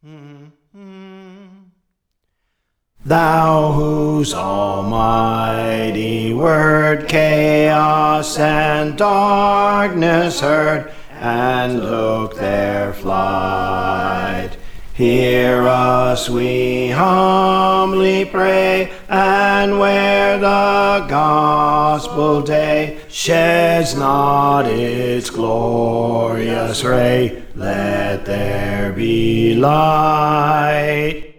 Thou whose almighty word chaos and darkness heard, and look their flight, hear us, we humbly pray, and where the gospel day sheds not its glorious ray, let there be light.